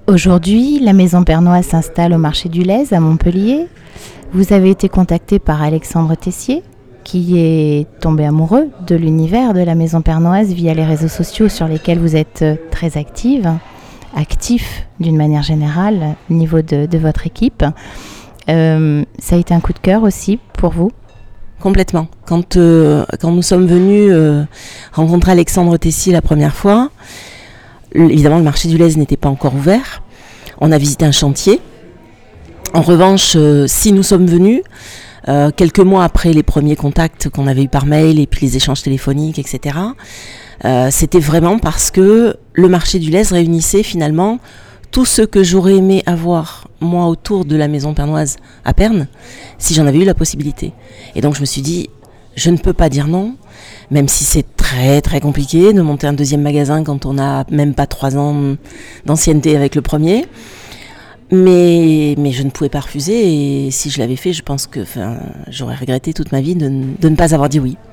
Aujourd'hui, la Maison Pernoise s'installe au marché du Lez à Montpellier. Vous avez été contacté par Alexandre Tessier, qui est tombé amoureux de l'univers de la Maison Pernoise via les réseaux sociaux sur lesquels vous êtes très actif d'une manière générale au niveau de votre équipe. Ça a été un coup de cœur aussi pour vous? Complètement. Quand nous sommes venus rencontrer Alexandre Tessier la première fois, évidemment le marché du Lez n'était pas encore ouvert. On a visité un chantier. En revanche, si nous sommes venus, quelques mois après les premiers contacts qu'on avait eus par mail et puis les échanges téléphoniques, etc., c'était vraiment parce que le marché du Lez réunissait finalement tout ce que j'aurais aimé avoir, moi, autour de la Maison Pernoise à Perne, si j'en avais eu la possibilité. Et donc je me suis dit, je ne peux pas dire non, même si c'est très très compliqué de monter un deuxième magasin quand on n'a même pas 3 ans d'ancienneté avec le premier. Mais je ne pouvais pas refuser, et si je l'avais fait, je pense que j'aurais regretté toute ma vie de ne pas avoir dit oui.